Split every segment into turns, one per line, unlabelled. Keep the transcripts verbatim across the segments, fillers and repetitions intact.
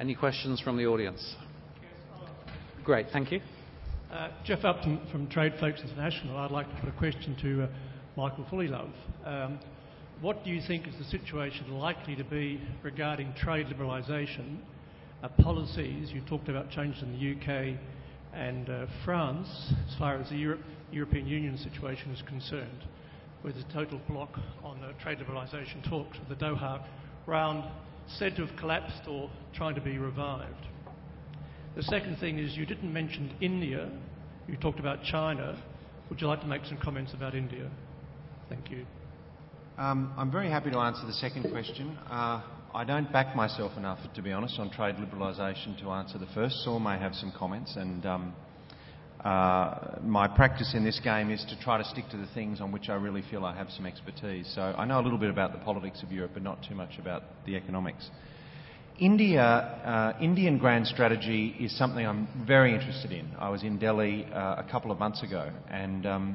Any questions from the audience? Great, thank you.
Uh, Jeff Upton from Trade Folks International. I'd like to put a question to uh, Michael Fullilove. Um, what do you think is the situation likely to be regarding trade liberalisation, uh, policies? You talked about changes in the U K and uh, France as far as the Europe, European Union situation is concerned, with the total block on uh, trade liberalisation talks of the Doha round said to have collapsed or trying to be revived. The second thing is you didn't mention India. You talked about China. Would you like to make some comments about India? Thank you.
Um, I'm very happy to answer the second question. Uh, I don't back myself enough, to be honest, on trade liberalisation to answer the first. Saul may have some comments, and um, uh, my practice in this game is to try to stick to the things on which I really feel I have some expertise. So I know a little bit about the politics of Europe, but not too much about the economics. India, uh, Indian grand strategy is something I'm very interested in. I was in Delhi uh, a couple of months ago, and um,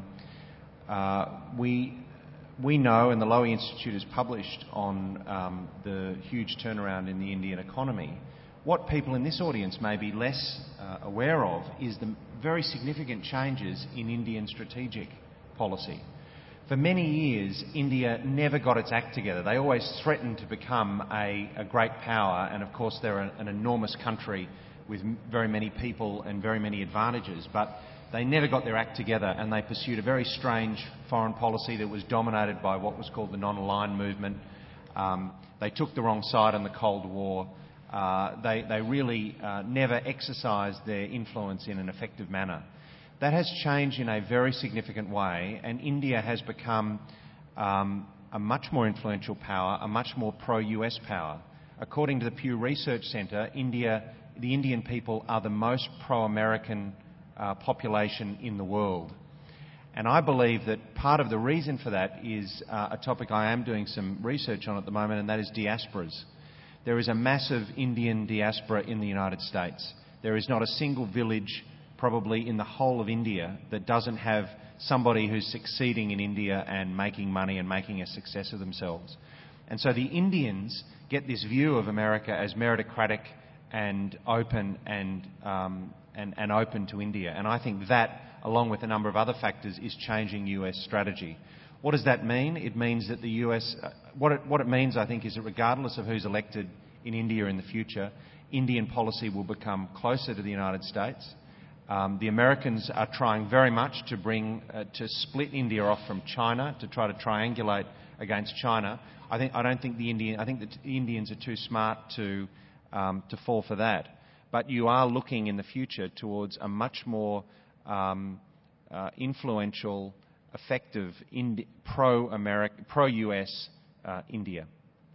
uh, we we know, and the Lowy Institute has published on um, the huge turnaround in the Indian economy. What people in this audience may be less uh, aware of is the very significant changes in Indian strategic policy. For many years, India never got its act together. They always threatened to become a, a great power, and of course they're an, an enormous country with very many people and very many advantages, but they never got their act together, and they pursued a very strange foreign policy that was dominated by what was called the non-aligned movement. Um, they took the wrong side in the Cold War. Uh, they, they really uh, never exercised their influence in an effective manner. That has changed in a very significant way, and India has become um, a much more influential power, a much more pro-U S power. According to the Pew Research Centre, India, the Indian people are the most pro-American uh, population in the world. And I believe that part of the reason for that is uh, a topic I am doing some research on at the moment, and that is diasporas. There is a massive Indian diaspora in the United States. There is not a single village probably in the whole of India that doesn't have somebody who's succeeding in India and making money and making a success of themselves. And so the Indians get this view of America as meritocratic and open and, um, and, and open to India. And I think that, along with a number of other factors, is changing U S strategy. What does that mean? It means that the U S... Uh, what, it, what it means, I think, is that regardless of who's elected in India in the future, Indian policy will become closer to the United States. Um, the Americans are trying very much to bring uh, to split India off from China, to try to triangulate against China. I think I don't think the Indian I think that the Indians are too smart to um, to fall for that. But you are looking in the future towards a much more um, uh, influential, effective Indi- pro-American, pro-U S uh, India.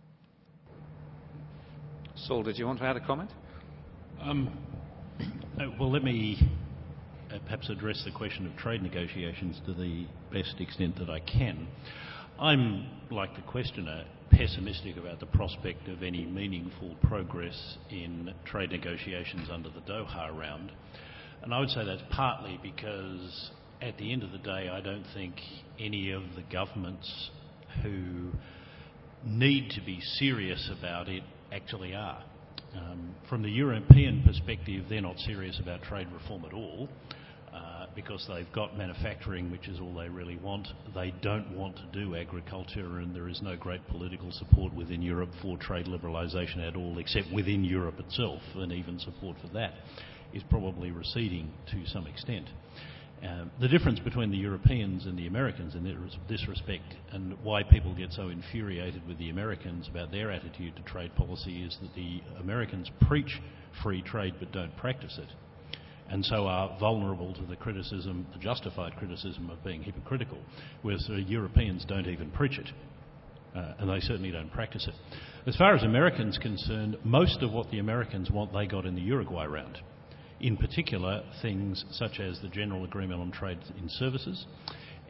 Saul, did you want to add a comment?
Um, uh, well, let me uh, perhaps address the question of trade negotiations to the best extent that I can. I'm, like the questioner, pessimistic about the prospect of any meaningful progress in trade negotiations under the Doha round. And I would say that's partly because, at the end of the day, I don't think any of the governments who need to be serious about it actually are. Um, from the European perspective, they're not serious about trade reform at all uh, because they've got manufacturing, which is all they really want. They don't want to do agriculture, and there is no great political support within Europe for trade liberalisation at all, except within Europe itself, and even support for that is probably receding to some extent. Uh, the difference between the Europeans and the Americans in this respect, and why people get so infuriated with the Americans about their attitude to trade policy, is that the Americans preach free trade but don't practice it, and so are vulnerable to the criticism, the justified criticism of being hypocritical, whereas the Europeans don't even preach it, uh, and they certainly don't practice it. As far as Americans concerned, most of what the Americans want they got in the Uruguay round. In particular, things such as the General Agreement on Trade in Services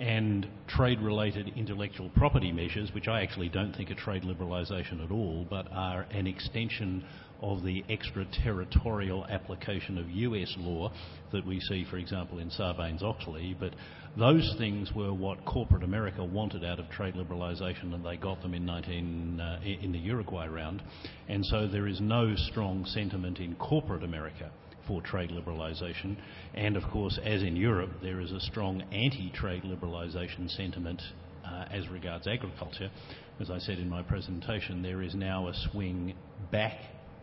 and trade-related intellectual property measures, which I actually don't think are trade liberalisation at all, but are an extension of the extraterritorial application of U S law that we see, for example, in Sarbanes-Oxley. But those things were what corporate America wanted out of trade liberalisation, and they got them in nineteen uh, in the Uruguay round. And so there is no strong sentiment in corporate America for trade liberalisation. And of course, as in Europe, there is a strong anti-trade liberalisation sentiment uh, as regards agriculture. As I said in my presentation, there is now a swing back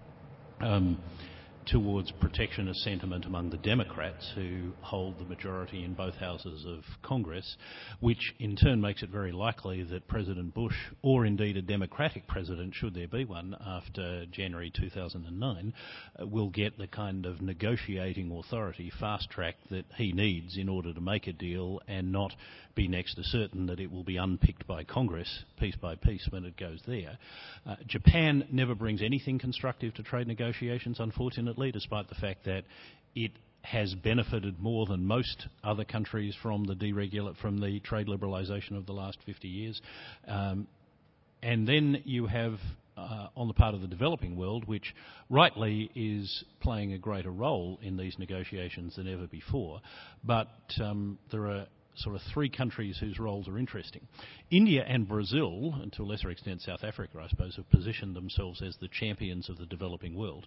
Um, towards protectionist sentiment among the Democrats, who hold the majority in both houses of Congress, which in turn makes it very likely that President Bush, or indeed a Democratic president, should there be one after January two thousand nine, uh, will get the kind of negotiating authority fast-tracked that he needs in order to make a deal, and not be next to certain that it will be unpicked by Congress piece by piece when it goes there. Uh, Japan never brings anything constructive to trade negotiations, unfortunately, despite the fact that it has benefited more than most other countries from the deregula- from the trade liberalisation of the last fifty years. Um, and then you have Uh, on the part of the developing world, which rightly is playing a greater role in these negotiations than ever before. But um, there are sort of three countries whose roles are interesting. India and Brazil, and to a lesser extent South Africa, I suppose, have positioned themselves as the champions of the developing world.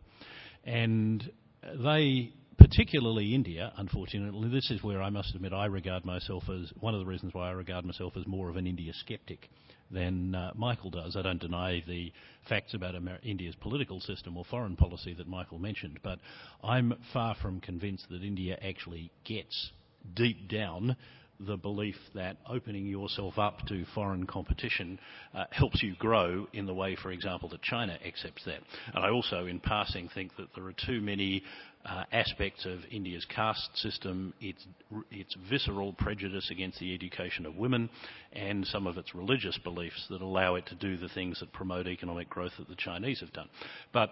And they, particularly India, unfortunately, this is where I must admit I regard myself as, one of the reasons why I regard myself as more of an India sceptic than uh, Michael does. I don't deny the facts about Amer- India's political system or foreign policy that Michael mentioned, but I'm far from convinced that India actually gets deep down the belief that opening yourself up to foreign competition uh, helps you grow in the way, for example, that China accepts that. And I also, in passing, think that there are too many uh, aspects of India's caste system, its, its visceral prejudice against the education of women, and some of its religious beliefs that allow it to do the things that promote economic growth that the Chinese have done. But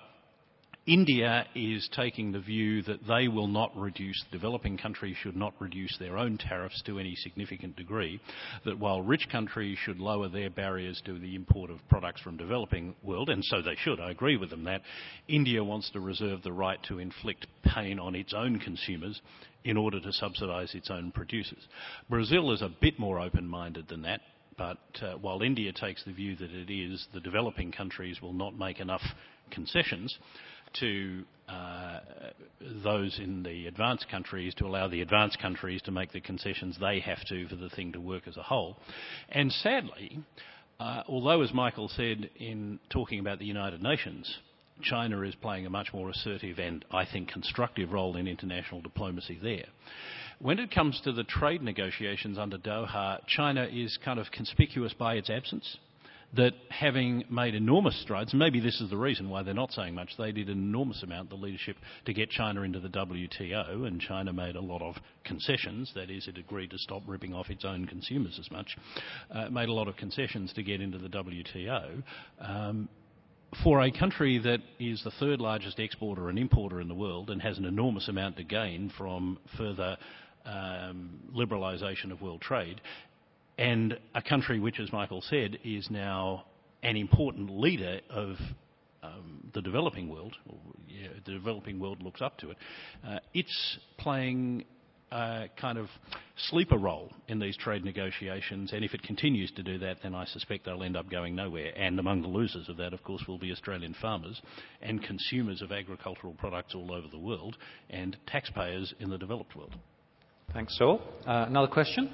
India is taking the view that they will not reduce, developing countries should not reduce their own tariffs to any significant degree, that while rich countries should lower their barriers to the import of products from developing world, and so they should, I agree with them that, India wants to reserve the right to inflict pain on its own consumers in order to subsidise its own producers. Brazil is a bit more open-minded than that. But uh, while India takes the view that it is the developing countries will not make enough concessions to uh, those in the advanced countries to allow the advanced countries to make the concessions they have to for the thing to work as a whole. And sadly, uh, although, as Michael said in talking about the United Nations, China is playing a much more assertive and, I think, constructive role in international diplomacy there. When it comes to the trade negotiations under Doha, China is kind of conspicuous by its absence. That having made enormous strides, and maybe this is the reason why they're not saying much, they did an enormous amount, the leadership, to get China into the W T O, and China made a lot of concessions, that is, it agreed to stop ripping off its own consumers as much, uh, made a lot of concessions to get into the W T O. Um, For a country that is the third largest exporter and importer in the world and has an enormous amount to gain from further um, liberalisation of world trade, and a country which, as Michael said, is now an important leader of um, the developing world, or, yeah, the developing world looks up to it, uh, it's playing a kind of sleeper role in these trade negotiations, and if it continues to do that, then I suspect they'll end up going nowhere. And among the losers of that, of course, will be Australian farmers and consumers of agricultural products all over the world, and taxpayers in the developed world.
Thanks, Saul. Uh, another question?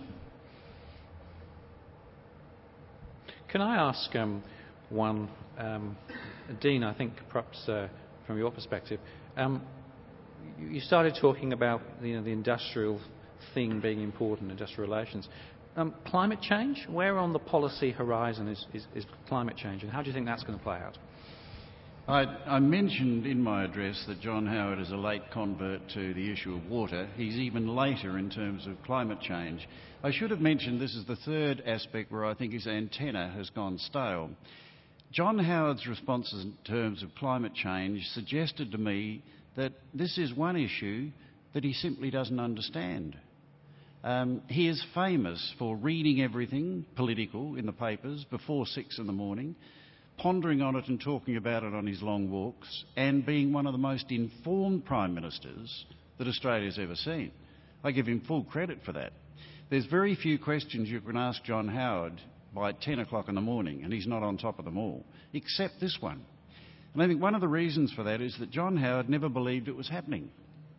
Can I ask um, one, um, Dean, I think perhaps uh, from your perspective, um, you started talking about you know, the industrial thing being important, industrial relations. Um, climate change, where on the policy horizon is, is, is climate change, and how do you think that's going to play out?
I, I mentioned in my address that John Howard is a late convert to the issue of water. He's even later in terms of climate change. I should have mentioned this is the third aspect where I think his antenna has gone stale. John Howard's responses in terms of climate change suggested to me that this is one issue that he simply doesn't understand. Um, he is famous for reading everything political in the papers before six in the morning, pondering on it and talking about it on his long walks, and being one of the most informed Prime Ministers that Australia's ever seen. I give him full credit for that. There's very few questions you can ask John Howard by ten o'clock in the morning, and he's not on top of them all, except this one. And I think one of the reasons for that is that John Howard never believed it was happening.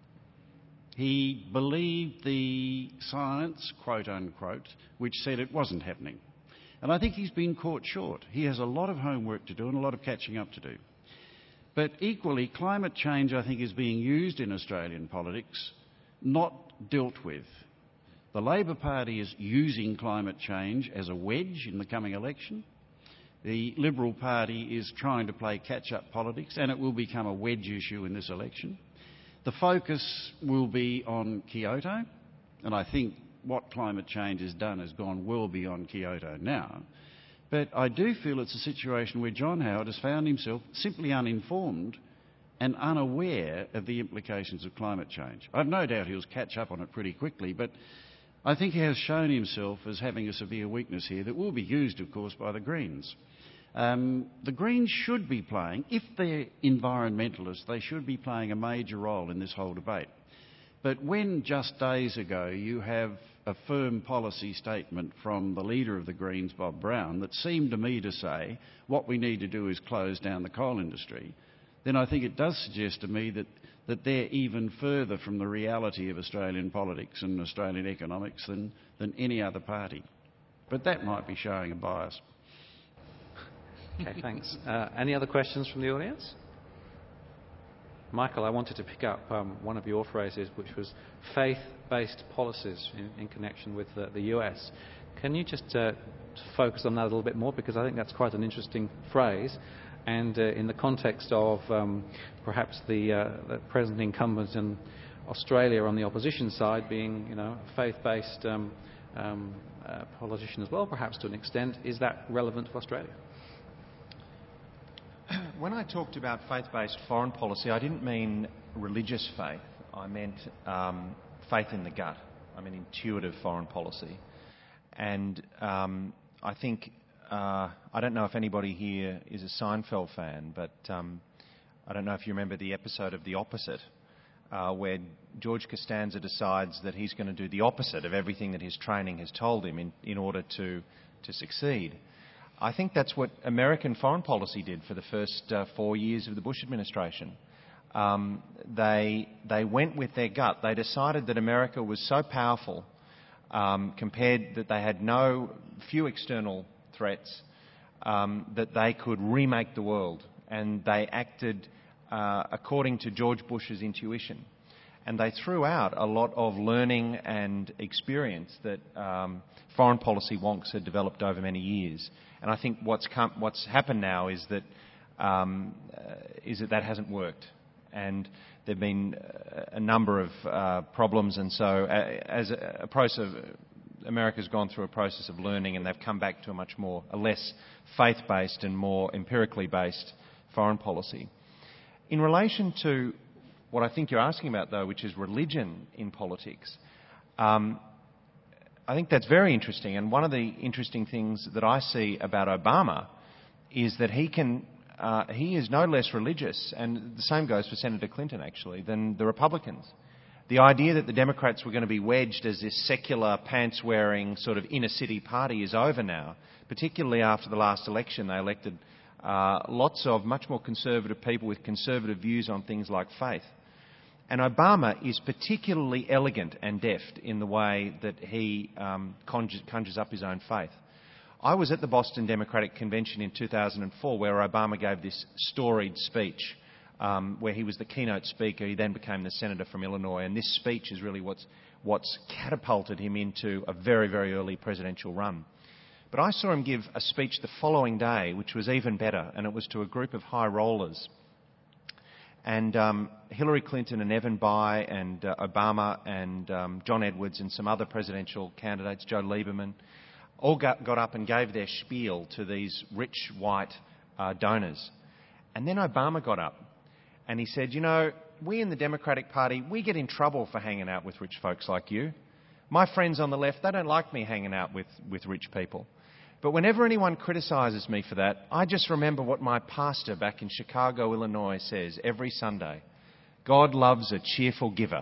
He believed the science, quote unquote, which said it wasn't happening. And I think he's been caught short. He has a lot of homework to do and a lot of catching up to do. But equally, climate change, I think, is being used in Australian politics, not dealt with. The Labor Party is using climate change as a wedge in the coming election. The Liberal Party is trying to play catch-up politics, and it will become a wedge issue in this election. The focus will be on Kyoto, and I think what climate change has done has gone well beyond Kyoto now. But I do feel it's a situation where John Howard has found himself simply uninformed and unaware of the implications of climate change. I've no doubt he'll catch up on it pretty quickly, but I think he has shown himself as having a severe weakness here that will be used, of course, by the Greens. Um, the Greens should be playing, if they're environmentalists, they should be playing a major role in this whole debate. But when just days ago you have a firm policy statement from the leader of the Greens, Bob Brown, that seemed to me to say what we need to do is close down the coal industry, then I think it does suggest to me that, that they're even further from the reality of Australian politics and Australian economics than, than any other party. But that might be showing a bias.
Okay, thanks. Uh, any other questions from the audience? Michael, I wanted to pick up um, one of your phrases, which was faith-based policies in, in connection with uh, the U S. Can you just uh, focus on that a little bit more? Because I think that's quite an interesting phrase. And uh, in the context of um, perhaps the, uh, the present incumbent in Australia on the opposition side being, you know, a faith-based um, um, uh, politician as well, perhaps to an extent, is that relevant to Australia?
When I talked about faith-based foreign policy, I didn't mean religious faith. I meant um, faith in the gut. I mean intuitive foreign policy. And um, I think, uh, I don't know if anybody here is a Seinfeld fan, but um, I don't know if you remember the episode of The Opposite, uh, where George Costanza decides that he's going to do the opposite of everything that his training has told him in, in order to, to succeed. I think that's what American foreign policy did for the first uh, four years of the Bush administration. Um, they, they went with their gut. They decided that America was so powerful, um, compared that they had no few external threats, um, that they could remake the world. And they acted uh, according to George Bush's intuition. And they threw out a lot of learning and experience that um, foreign policy wonks had developed over many years. And I think what's come, what's happened now is that um, uh, is that that hasn't worked, and there've been a number of uh, problems. And so, uh, as a, a process, America's gone through a process of learning, and they've come back to a much more, a less faith-based and more empirically based foreign policy. In relation to what I think you're asking about, though, which is religion in politics. Um, I think that's very interesting, and one of the interesting things that I see about Obama is that he can, uh, he is no less religious, and the same goes for Senator Clinton, actually, than the Republicans. The idea that the Democrats were going to be wedged as this secular, pants-wearing, sort of inner-city party is over now, particularly after the last election. They elected uh, lots of much more conservative people with conservative views on things like faith. And Obama is particularly elegant and deft in the way that he um, conjures, conjures up his own faith. I was at the Boston Democratic Convention in two thousand four where Obama gave this storied speech um, where he was the keynote speaker. He then became the senator from Illinois, and this speech is really what's, what's catapulted him into a very, very early presidential run. But I saw him give a speech the following day, which was even better, and it was to a group of high rollers. And um, Hillary Clinton and Evan Bayh and uh, Obama and um, John Edwards and some other presidential candidates, Joe Lieberman, all got, got up and gave their spiel to these rich white uh, donors. And then Obama got up and he said, you know, we in the Democratic Party, we get in trouble for hanging out with rich folks like you. My friends on the left, they don't like me hanging out with, with rich people. But whenever anyone criticises me for that, I just remember what my pastor back in Chicago, Illinois says every Sunday. God loves a cheerful giver.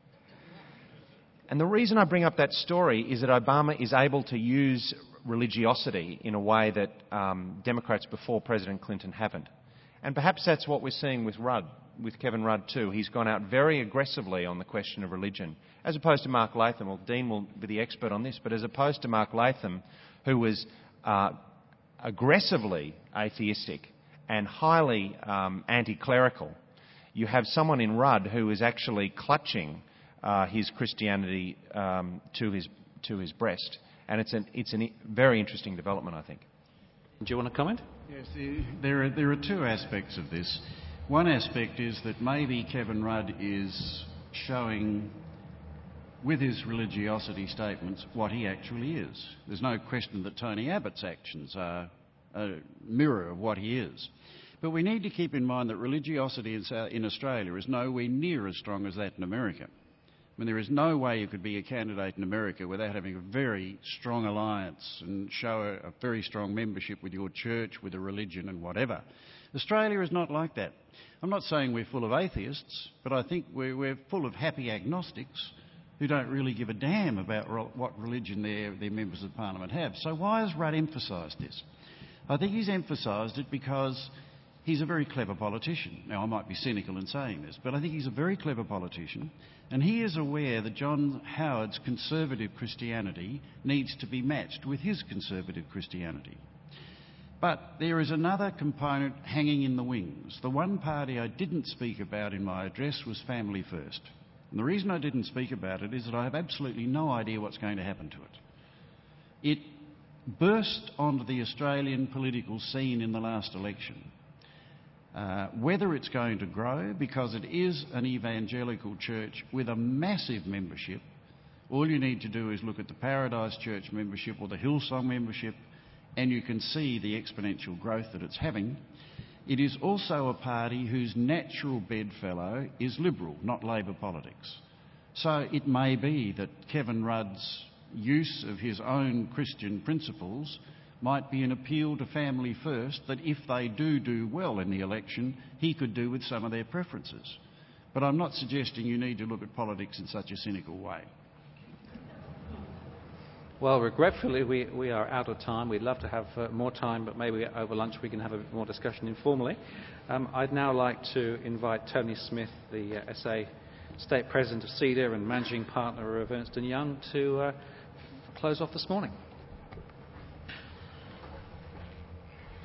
And the reason I bring up that story is that Obama is able to use religiosity in a way that um, Democrats before President Clinton haven't. And perhaps that's what we're seeing with Rudd, with Kevin Rudd too. He's gone out very aggressively on the question of religion, as opposed to Mark Latham. Well, Dean will be the expert on this, but as opposed to Mark Latham, who was uh, aggressively atheistic and highly um, anti-clerical, you have someone in Rudd who is actually clutching uh, his Christianity um, to his to his breast. And it's an it's a very interesting development, I think.
Do you want to comment?
Yes, the, there are there are two aspects of this. One aspect is that maybe Kevin Rudd is showing, with his religiosity statements, what he actually is. There's no question that Tony Abbott's actions are a mirror of what he is. But we need to keep in mind that religiosity in Australia is nowhere near as strong as that in America. I mean, there is no way you could be a candidate in America without having a very strong alliance and show a, a very strong membership with your church, with a religion and whatever. Australia is not like that. I'm not saying we're full of atheists, but I think we're, we're full of happy agnostics who don't really give a damn about ro- what religion their, their members of Parliament have. So why has Rudd emphasised this? I think he's emphasised it because he's a very clever politician. Now, I might be cynical in saying this, but I think he's a very clever politician, and he is aware that John Howard's conservative Christianity needs to be matched with his conservative Christianity. But there is another component hanging in the wings. The one party I didn't speak about in my address was Family First. And the reason I didn't speak about it is that I have absolutely no idea what's going to happen to it. It burst onto the Australian political scene in the last election. Uh, whether it's going to grow, because it is an evangelical church with a massive membership. All you need to do is look at the Paradise Church membership or the Hillsong membership, and you can see the exponential growth that it's having. It is also a party whose natural bedfellow is Liberal, not Labor politics. So it may be that Kevin Rudd's use of his own Christian principles might be an appeal to Family First that if they do do well in the election, he could do with some of their preferences. But I'm not suggesting you need to look at politics in such a cynical way.
Well, regretfully, we, we are out of time. We'd love to have uh, more time, but maybe over lunch we can have a bit more discussion informally. Um, I'd now like to invite Tony Smith, the uh, S A State President of CEDA and Managing Partner of Ernst and Young, to uh, close off this morning.